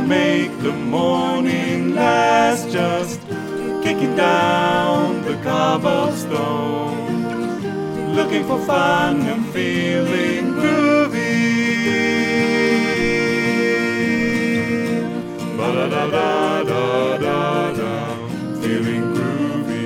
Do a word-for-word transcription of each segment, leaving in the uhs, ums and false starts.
make the morning last, just kicking down the cobblestones, looking for fun and feeling groovy. Ba-da-da-da-da-da-da, feeling groovy.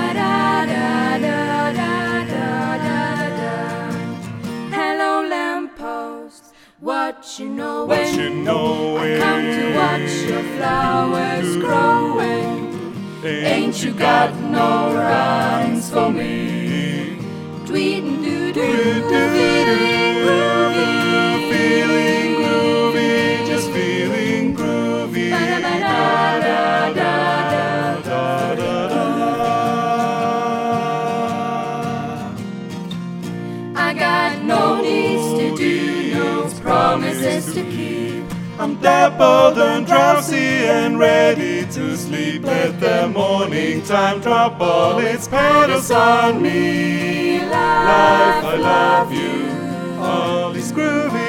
Hello lamppost, what you knowin'? What you knowin'? I come to watch your flowers growing. Ain't you got no rhymes for me? Tweetin' doo doo, feeling groovy, feeling groovy, just feeling groovy. I got no needs to do, no promises to keep. I'm dappled and drowsy and ready to sleep. Let the morning time drop all its petals on me. Life, I love you, all is groovy.